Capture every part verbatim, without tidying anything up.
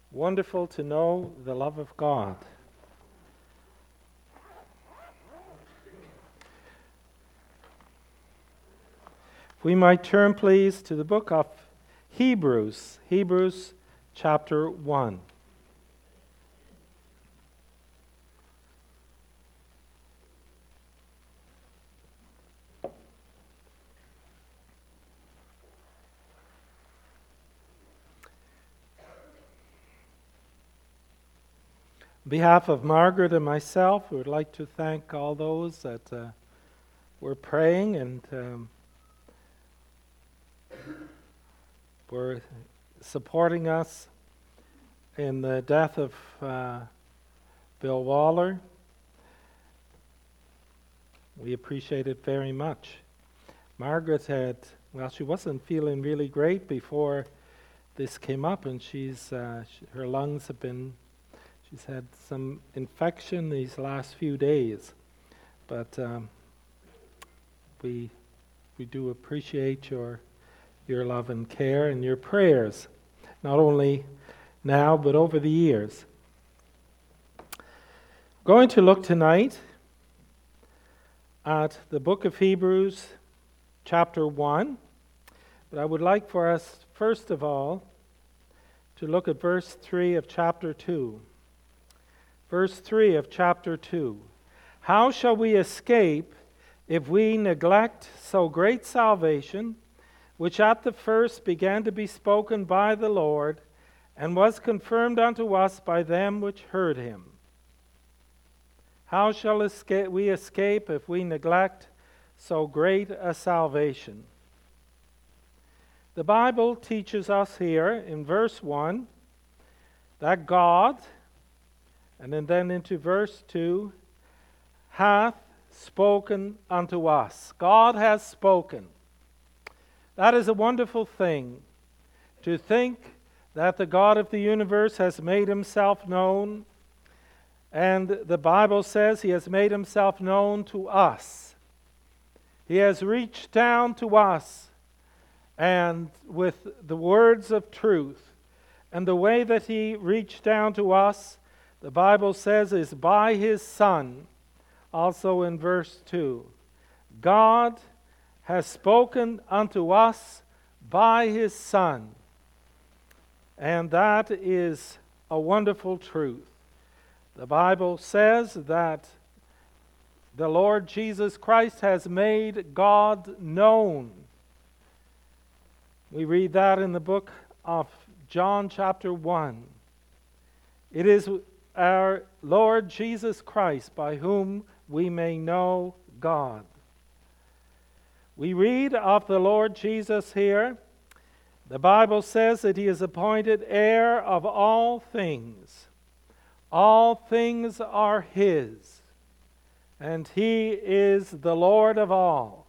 Wonderful to know the love of God. If we might turn, please, to the book of Hebrews, Hebrews chapter one. On behalf of Margaret and myself, we would like to thank all those that uh, were praying and um, were supporting us in the death of uh, Bill Waller. We appreciate it very much. Margaret had, well, she wasn't feeling really great before this came up, and she's uh, she, her lungs have been She's had some infection these last few days, but um, we we do appreciate your your love and care and your prayers, not only now but over the years. We're going to look tonight at the book of Hebrews, chapter one, but I would like for us first of all to look at verse three of chapter two. Verse three of chapter two. How shall we escape if we neglect so great salvation, which at the first began to be spoken by the Lord, and was confirmed unto us by them which heard him? How shall escape we escape if we neglect so great a salvation? The Bible teaches us here in verse one that God, and then, then into verse two, hath spoken unto us. God has spoken. That is a wonderful thing, to think that the God of the universe has made himself known, and the Bible says he has made himself known to us. He has reached down to us, and with the words of truth, and the way that he reached down to us, the Bible says, is by his Son, also in verse two. God has spoken unto us by his Son. And that is a wonderful truth. The Bible says that the Lord Jesus Christ has made God known. We read that in the book of John chapter one. It is our Lord Jesus Christ, by whom we may know God. We read of the Lord Jesus here. The Bible says that he is appointed heir of all things. All things are his, and he is the Lord of all.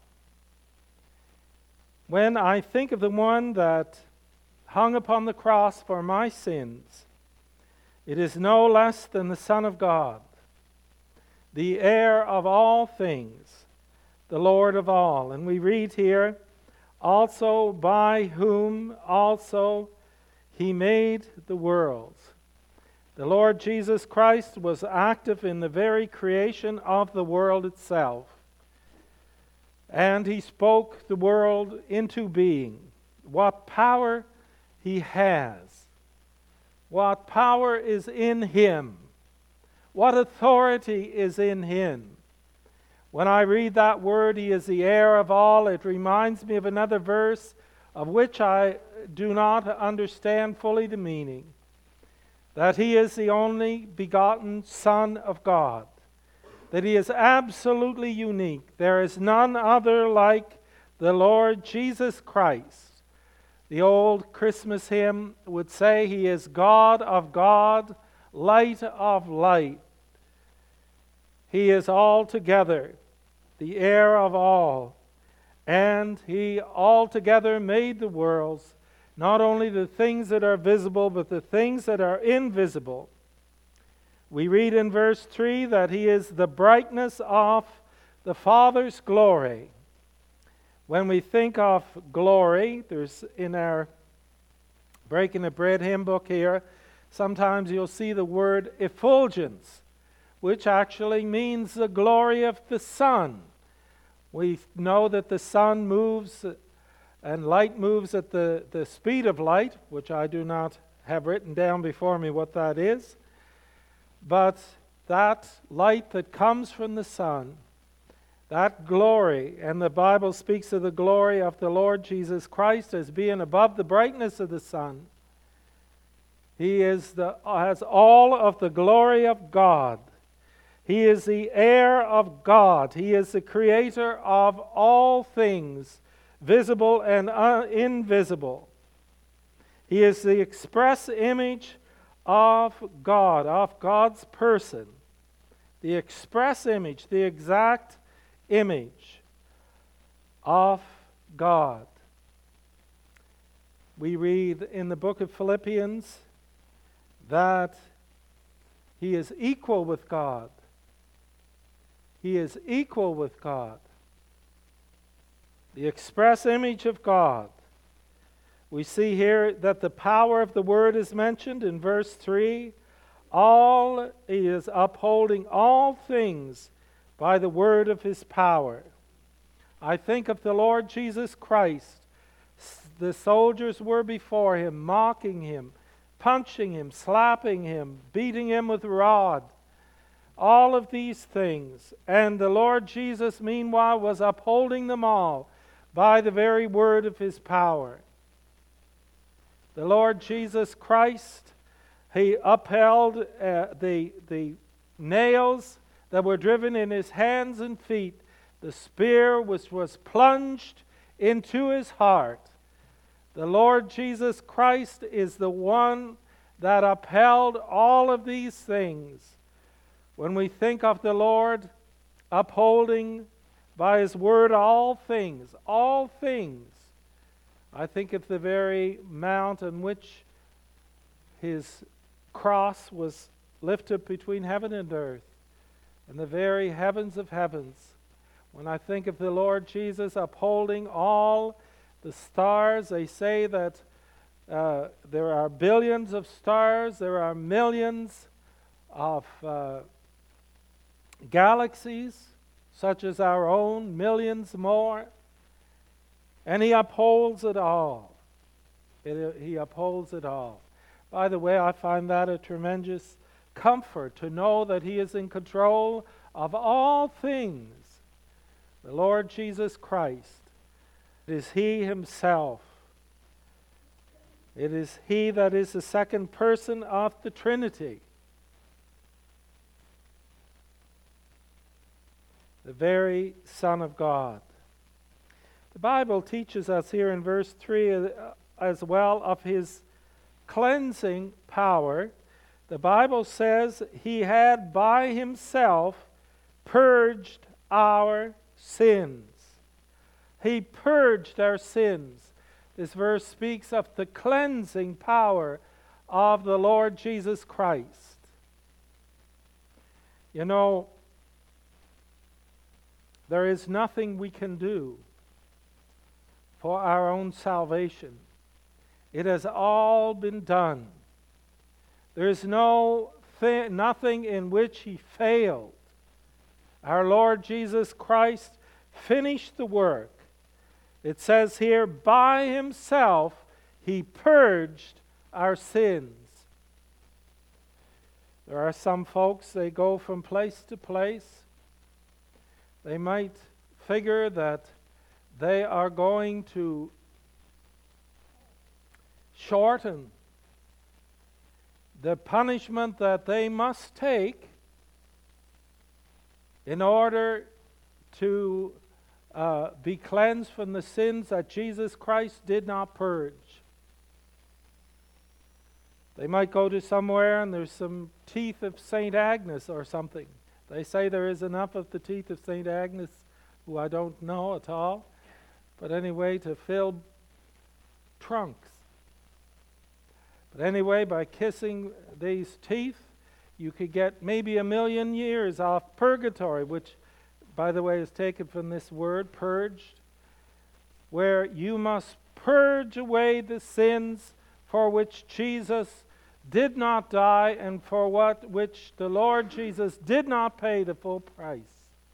When I think of the one that hung upon the cross for my sins, it is no less than the Son of God, the heir of all things, the Lord of all. And we read here, also by whom also he made the worlds. The Lord Jesus Christ was active in the very creation of the world itself. And he spoke the world into being. What power he has. What power is in him. What authority is in him. When I read that word, he is the heir of all, it reminds me of another verse of which I do not understand fully the meaning. That he is the only begotten Son of God. That he is absolutely unique. There is none other like the Lord Jesus Christ. The old Christmas hymn would say he is God of God, light of light. He is altogether the heir of all, and he altogether made the worlds, not only the things that are visible, but the things that are invisible. We read in verse three that he is the brightness of the Father's glory. When we think of glory, there's in our Breaking the Bread hymn book here, sometimes you'll see the word effulgence, which actually means the glory of the sun. We know that the sun moves and light moves at the, the speed of light, which I do not have written down before me what that is. But that light that comes from the sun, that glory, and the Bible speaks of the glory of the Lord Jesus Christ as being above the brightness of the sun. He is the, has all of the glory of God. He is the heir of God. He is the creator of all things, visible and uh, invisible. He is the express image of God, of God's person. The express image, the exact image of God. We read in the book of Philippians that He is equal with God. He is equal with God. The express image of God. We see here that the power of the Word is mentioned in verse three. All, He is upholding all things by the word of His power. I think of the Lord Jesus Christ. The soldiers were before Him, mocking Him, punching Him, slapping Him, beating Him with a rod. All of these things. And the Lord Jesus, meanwhile, was upholding them all by the very word of His power. The Lord Jesus Christ, He upheld uh, the, the nails that were driven in His hands and feet, the spear which was plunged into His heart. The Lord Jesus Christ is the one that upheld all of these things. When we think of the Lord upholding by His word all things, all things, I think of the very mount on which His cross was lifted between heaven and earth, and the very heavens of heavens. When I think of the Lord Jesus upholding all the stars, they say that uh, there are billions of stars, there are millions of uh, galaxies, such as our own, millions more, and He upholds it all. It, he upholds it all. By the way, I find that a tremendous comfort to know that He is in control of all things. The Lord Jesus Christ. It is He Himself. It is He that is the second person of the Trinity. The very Son of God. The Bible teaches us here in verse three as well of His cleansing power. The Bible says He had by Himself purged our sins. He purged our sins. This verse speaks of the cleansing power of the Lord Jesus Christ. You know, there is nothing we can do for our own salvation. It has all been done. There is no th- nothing in which He failed. Our Lord Jesus Christ finished the work. It says here, by Himself He purged our sins. There are some folks, they go from place to place. They might figure that they are going to shorten the punishment that they must take in order to uh, be cleansed from the sins that Jesus Christ did not purge. They might go to somewhere and there's some teeth of Saint Agnes or something. They say there is enough of the teeth of Saint Agnes, who I don't know at all, but anyway, to fill trunks. But anyway, by kissing these teeth, you could get maybe a million years off purgatory, which, by the way, is taken from this word, purged, where you must purge away the sins for which Jesus did not die and for what which the Lord Jesus did not pay the full price.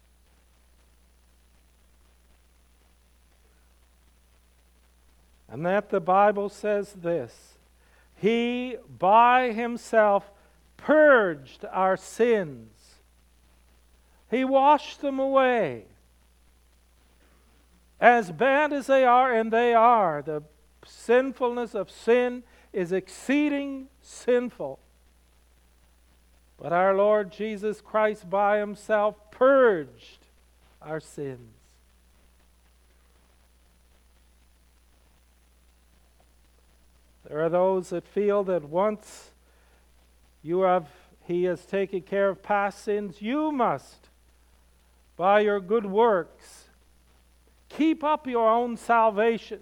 And that the Bible says this: He by himself purged our sins. He washed them away. As bad as they are, and they are, the sinfulness of sin is exceeding sinful. But our Lord Jesus Christ by himself purged our sins. There are those that feel that once you have, he has taken care of past sins, you must, by your good works, keep up your own salvation.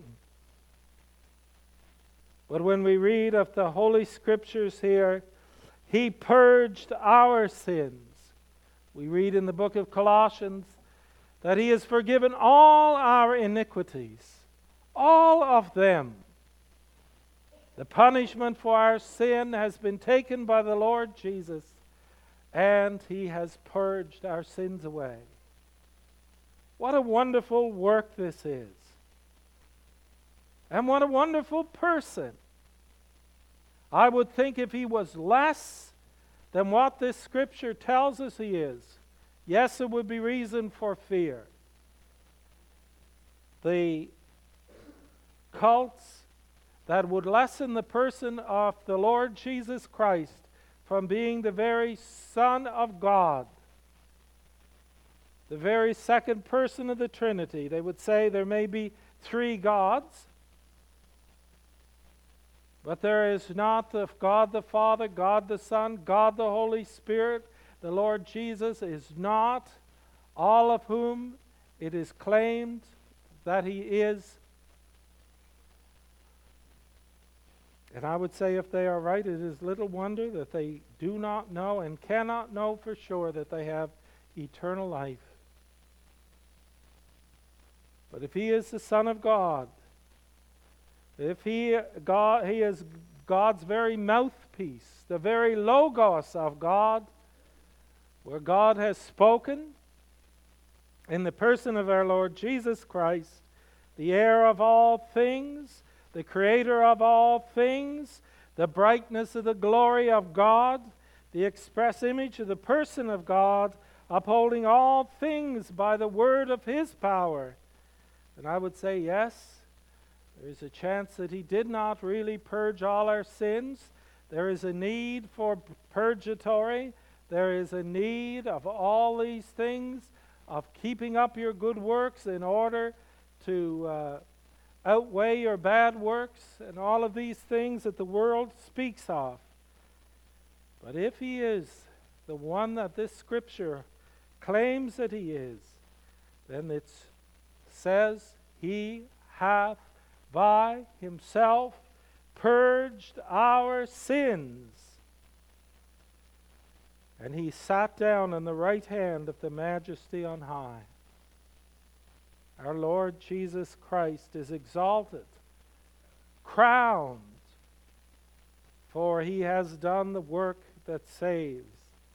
But when we read of the Holy Scriptures here, he purged our sins. We read in the book of Colossians that he has forgiven all our iniquities, all of them. The punishment for our sin has been taken by the Lord Jesus, and he has purged our sins away. What a wonderful work this is. And what a wonderful person. I would think if he was less than what this scripture tells us he is, yes, it would be reason for fear. The cults that would lessen the person of the Lord Jesus Christ from being the very Son of God, the very second person of the Trinity. They would say there may be three gods, but there is not the God the Father, God the Son, God the Holy Spirit. The Lord Jesus is not, all of whom it is claimed that he is. And I would say if they are right, it is little wonder that they do not know and cannot know for sure that they have eternal life. But if he is the Son of God, if he, God, he is God's very mouthpiece, the very logos of God, where God has spoken in the person of our Lord Jesus Christ, the heir of all things, the creator of all things, the brightness of the glory of God, the express image of the person of God, upholding all things by the word of his power. And I would say, yes, there is a chance that he did not really purge all our sins. There is a need for purgatory. There is a need of all these things, of keeping up your good works in order to uh, outweigh your bad works, and all of these things that the world speaks of. But if he is the one that this scripture claims that he is, then it says, he hath by himself purged our sins. And he sat down on the right hand of the Majesty on high. Our Lord Jesus Christ is exalted, crowned, for he has done the work that saves.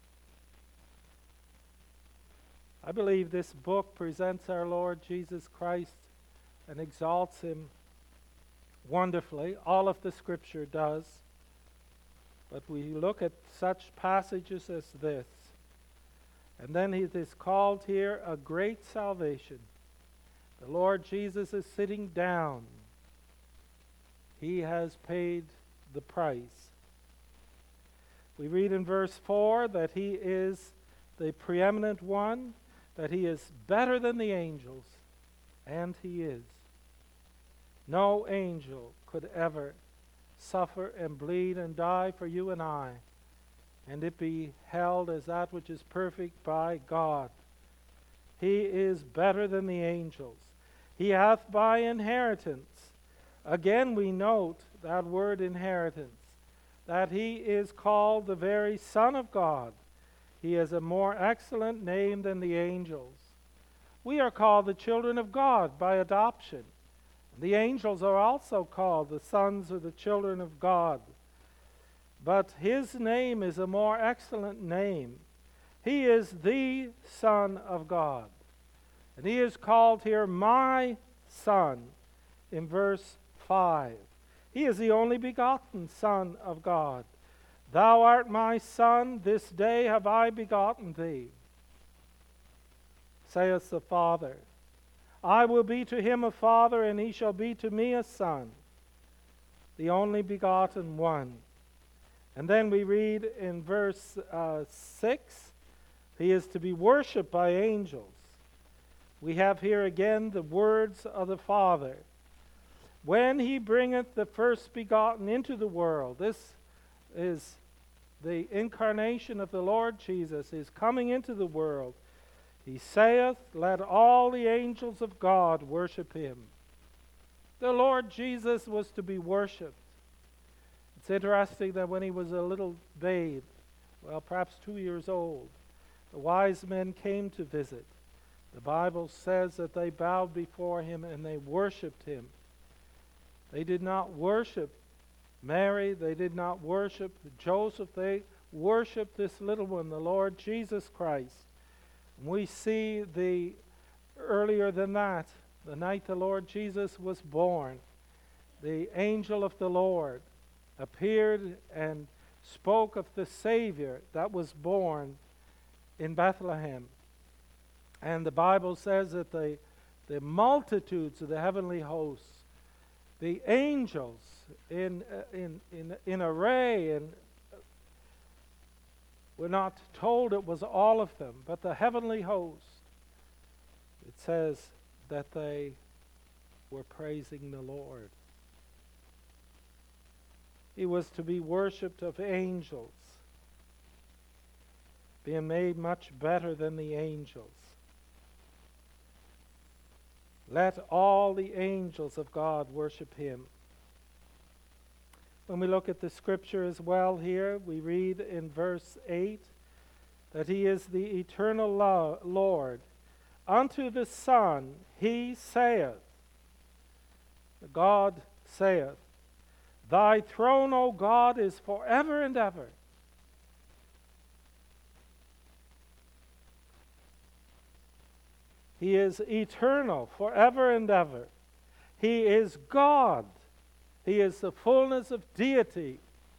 I believe this book presents our Lord Jesus Christ and exalts him wonderfully. All of the Scripture does. But we look at such passages as this, and then it is called here a great salvation. The Lord Jesus is sitting down. He has paid the price. We read in verse four that he is the preeminent one, that he is better than the angels, and he is. No angel could ever suffer and bleed and die for you and I, and it be held as that which is perfect by God. He is better than the angels. He hath by inheritance. Again we note that word inheritance, that he is called the very Son of God. He has a more excellent name than the angels. We are called the children of God by adoption. The angels are also called the sons or the children of God. but his name is a more excellent name. He is the Son of God. And he is called here my Son in verse five. He is the only begotten Son of God. Thou art my Son, this day have I begotten thee, saith the Father. I will be to him a father, and he shall be to me a son, the only begotten one. And then we read in verse uh, six, he is to be worshipped by angels. We have here again the words of the Father. When he bringeth the first begotten into the world, this is the incarnation of the Lord Jesus, is coming into the world. He saith, let all the angels of God worship him. The Lord Jesus was to be worshipped. It's interesting that when he was a little babe, well, perhaps two years old, the wise men came to visit. The Bible says that they bowed before him and they worshipped him. They did not worship Mary, they did not worship Joseph, they worshiped this little one, the Lord Jesus Christ. We see the earlier than that, the night the Lord Jesus was born, the angel of the Lord appeared and spoke of the Savior that was born in Bethlehem. And the Bible says that the, the multitudes of the heavenly hosts, the angels in, in, in, in array, and we're not told it was all of them, but the heavenly host, it says that they were praising the Lord. He was to be worshipped of angels, being made much better than the angels. Let all the angels of God worship him. When we look at the scripture as well here, we read in verse eight that he is the eternal lo- Lord. Unto the Son he saith, God saith, thy throne, O God, is forever and ever. He is eternal, forever and ever. He is God. He is the fullness of deity.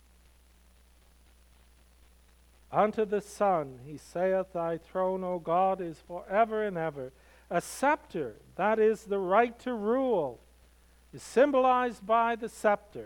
Unto the Son, he saith, thy throne, O God, is forever and ever. A scepter, that is the right to rule, is symbolized by the scepter.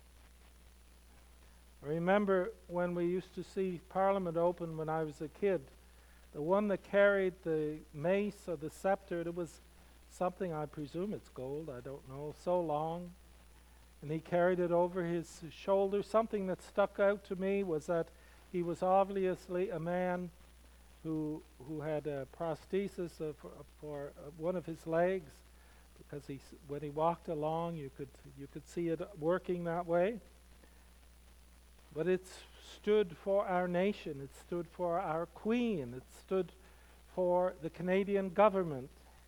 I remember when we used to see Parliament open when I was a kid, the one that carried the mace or the scepter, it was something, I presume it's gold, I don't know, so long. And he carried it over his shoulder. Something that stuck out to me was that he was obviously a man who who had a prosthesis uh, for, for uh, one of his legs, because he, when he walked along, you could you could see it working that way. But it stood for our nation. It stood for our Queen. It stood for the Canadian government.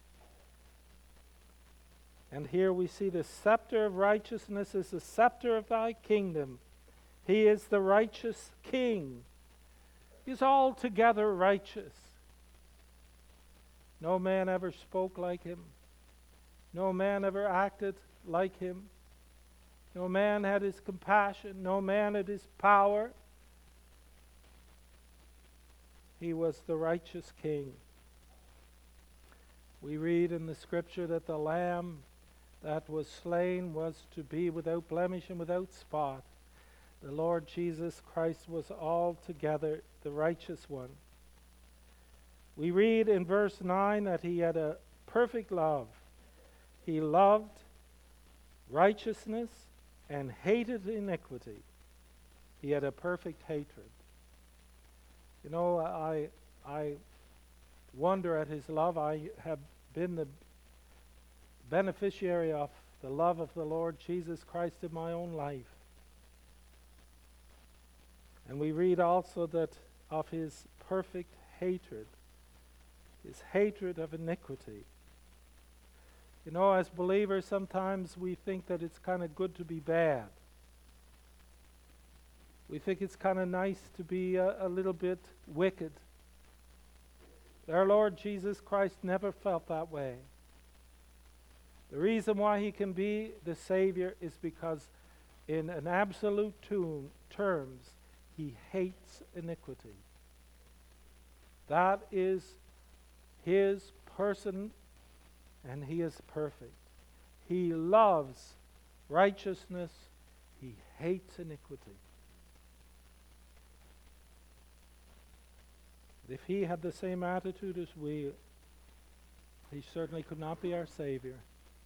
And here we see the scepter of righteousness is the scepter of thy kingdom. He is the righteous king. He's altogether righteous. No man ever spoke like him. No man ever acted like him. No man had his compassion. No man had his power. He was the righteous king. We read in the scripture that the lamb that was slain was to be without blemish and without spot. The Lord Jesus Christ was altogether the righteous one. We read in verse nine that he had a perfect love. He loved righteousness and hated iniquity. He had a perfect hatred. You know, I I wonder at his love. I have been the beneficiary of the love of the Lord Jesus Christ in my own life. And we read also that of his perfect hatred, his hatred of iniquity. You know, as believers, sometimes we think that it's kind of good to be bad. We think it's kind of nice to be a, a little bit wicked. Our Lord Jesus Christ never felt that way. The reason why he can be the Savior is because in an absolute tune, terms, he hates iniquity. That is his person, and he is perfect. He loves righteousness. He hates iniquity. If he had the same attitude as we, he certainly could not be our Savior.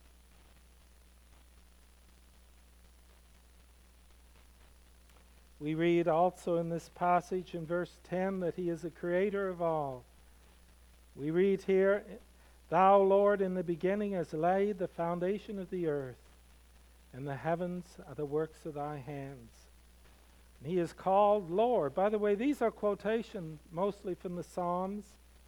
We read also in this passage in verse ten that he is the creator of all. We read here, Thou, Lord, in the beginning hast laid the foundation of the earth, and the heavens are the works of thy hands. And he is called Lord. By the way, these are quotations mostly from the Psalms.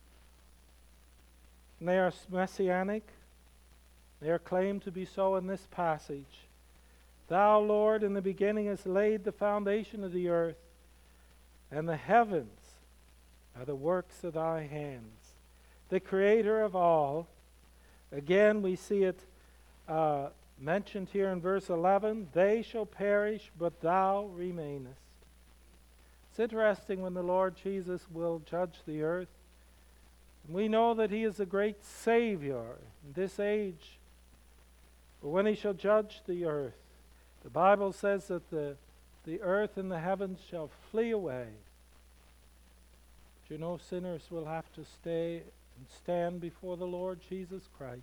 And they are messianic. They are claimed to be so in this passage. Thou, Lord, in the beginning hast laid the foundation of the earth, and the heavens are the works of thy hands. The creator of all. Again, we see it uh, mentioned here in verse eleven, they shall perish, but thou remainest. It's interesting when the Lord Jesus will judge the earth. We know that he is a great Savior in this age. But when he shall judge the earth, the Bible says that the, the earth and the heavens shall flee away. But you know, sinners will have to stay and stand before the Lord Jesus Christ.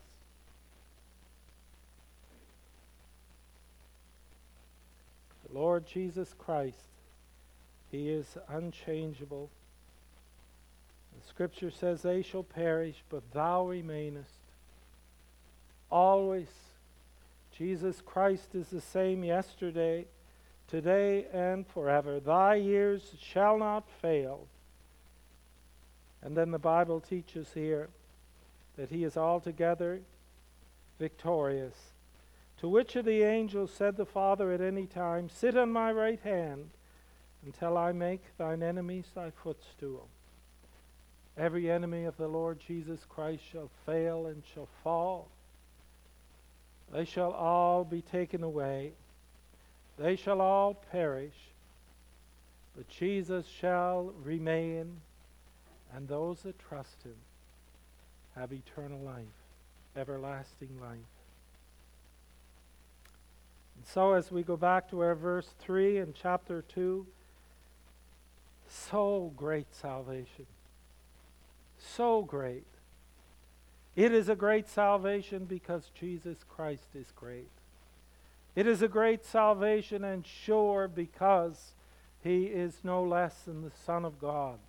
The Lord Jesus Christ, he is unchangeable. The Scripture says, they shall perish, but thou remainest. Always. Jesus Christ is the same yesterday, today, and forever. Thy years shall not fail. And then the Bible teaches here that he is altogether victorious. To which of the angels said the Father at any time, sit on my right hand until I make thine enemies thy footstool. Every enemy of the Lord Jesus Christ shall fail and shall fall. They shall all be taken away. They shall all perish. But Jesus shall remain, and those that trust him have eternal life, everlasting life. And so as we go back to our verse three in chapter two, so great salvation. So great. It is a great salvation because Jesus Christ is great. It is a great salvation and sure because he is no less than the Son of God.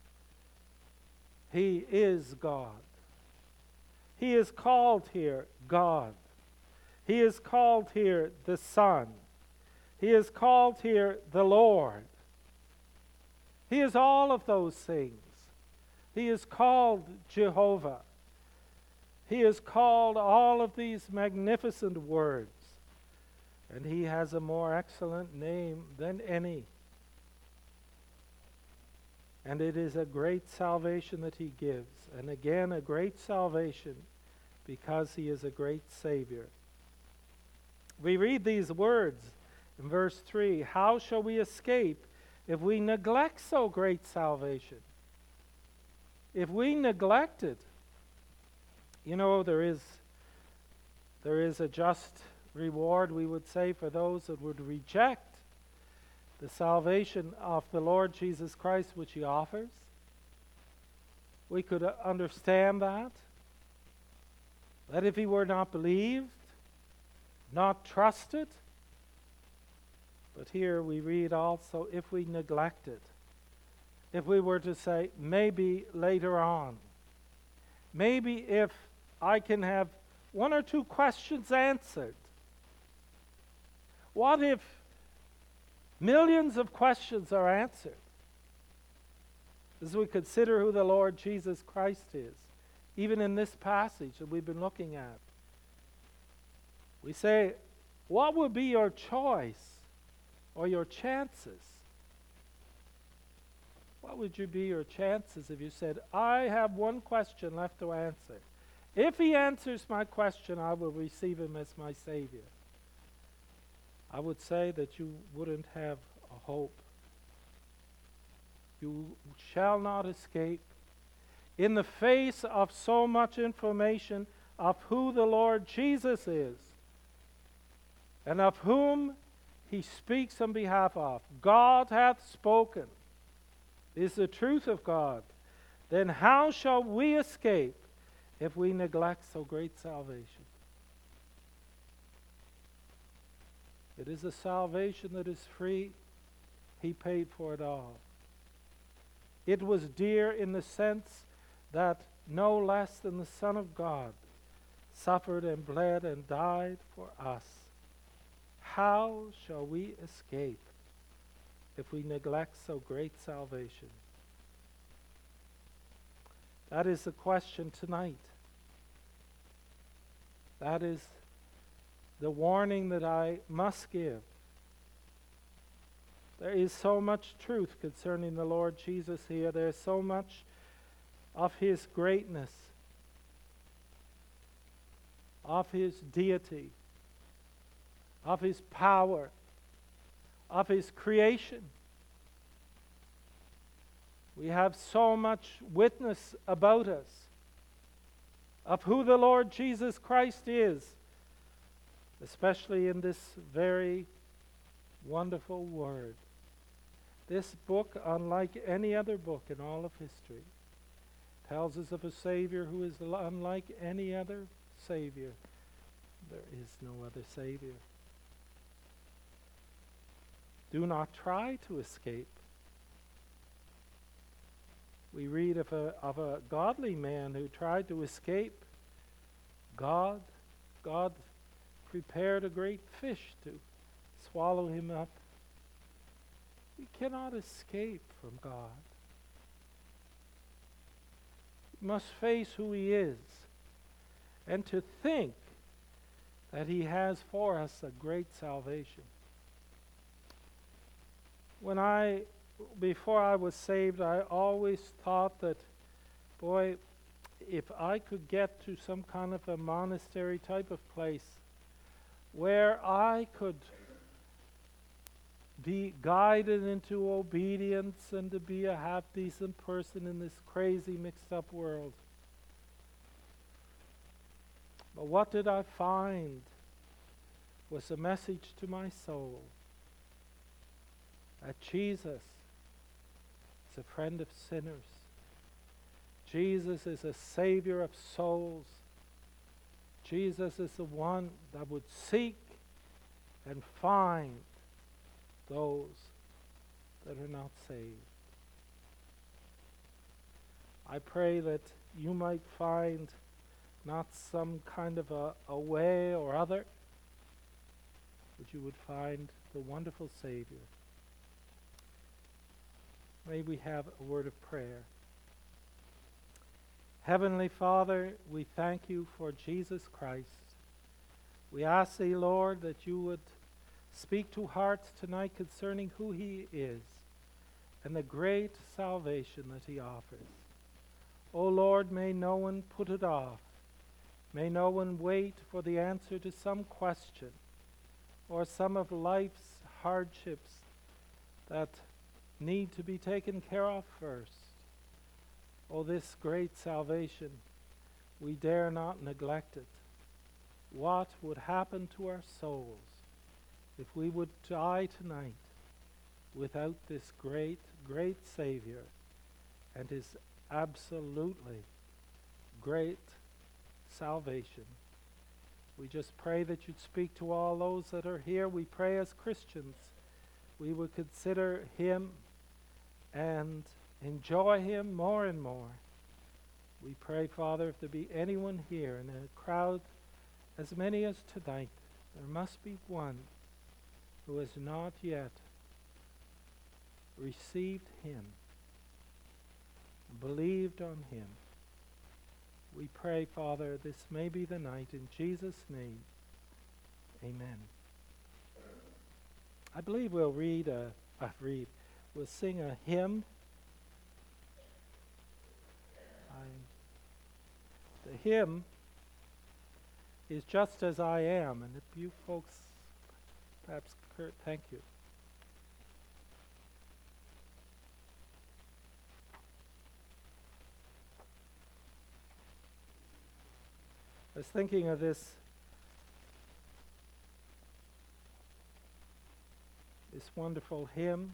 He is God. He is called here God. He is called here the Son. He is called here the Lord. He is all of those things. He is called Jehovah. He is called all of these magnificent words. And he has a more excellent name than any. And it is a great salvation that he gives. And again, a great salvation because he is a great Savior. We read these words in verse three. How shall we escape if we neglect so great salvation? If we neglect it, you know, there is, there is a just reward, we would say, for those that would reject the salvation of the Lord Jesus Christ which he offers. We could uh, understand that. That if he were not believed, not trusted. But here we read also, if we neglect it. If we were to say, maybe later on. Maybe if I can have one or two questions answered. What if millions of questions are answered? As we consider who the Lord Jesus Christ is, even in this passage that we've been looking at. We say, what would be your choice or your chances what would you be your chances if you said, I have one question left to answer? If he answers my question, I will receive him as my Savior. I would say that you wouldn't have a hope. You shall not escape. In the face of so much information of who the Lord Jesus is and of whom he speaks on behalf of, God hath spoken, is the truth of God, then how shall we escape if we neglect so great salvation? It is a salvation that is free. He paid for it all. It was dear in the sense that no less than the Son of God suffered and bled and died for us. How shall we escape if we neglect so great salvation? That is the question tonight. That is the warning that I must give. There is so much truth concerning the Lord Jesus here. There is so much of his greatness, of his deity, of his power, of his creation. We have so much witness about us of who the Lord Jesus Christ is, especially in this very wonderful word. This book, unlike any other book in all of history, tells us of a Savior who is unlike any other Savior. There is no other Savior. Do not try to escape. We read of a, of a godly man who tried to escape God. God prepared a great fish to swallow him up. We cannot escape from God. We must face who he is, and to think that he has for us a great salvation. When I, before I was saved, I always thought that, boy, if I could get to some kind of a monastery type of place where I could be guided into obedience and to be a half decent person in this crazy mixed up world. But what did I find was a message to my soul that Jesus is a friend of sinners. Jesus is a Savior of souls. Jesus is the one that would seek and find those that are not saved. I pray that you might find not some kind of a, a way or other, but you would find the wonderful Savior. May we have a word of prayer. Heavenly Father, we thank you for Jesus Christ. We ask thee, Lord, that you would speak to hearts tonight concerning who he is and the great salvation that he offers. O Lord, may no one put it off. May no one wait for the answer to some question or some of life's hardships that need to be taken care of first. Oh, this great salvation, we dare not neglect it. What would happen to our souls if we would die tonight without this great, great Savior and his absolutely great salvation? We just pray that you'd speak to all those that are here. We pray as Christians we would consider him and enjoy him more and more. We pray, Father, if there be anyone here in a crowd as many as tonight, there must be one who has not yet received him, believed on him. We pray, Father, this may be the night. In Jesus' name, amen. I believe we'll read a, uh, read, we'll sing a hymn The hymn is Just As I Am, and if you folks, perhaps Kurt, thank you. I was thinking of this this wonderful hymn.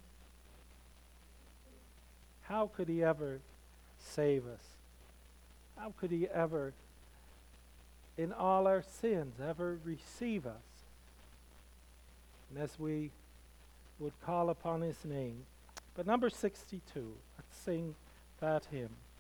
How could he ever save us? How could he ever, in all our sins, ever receive us? And as we would call upon his name. But number sixty-two, let's sing that hymn.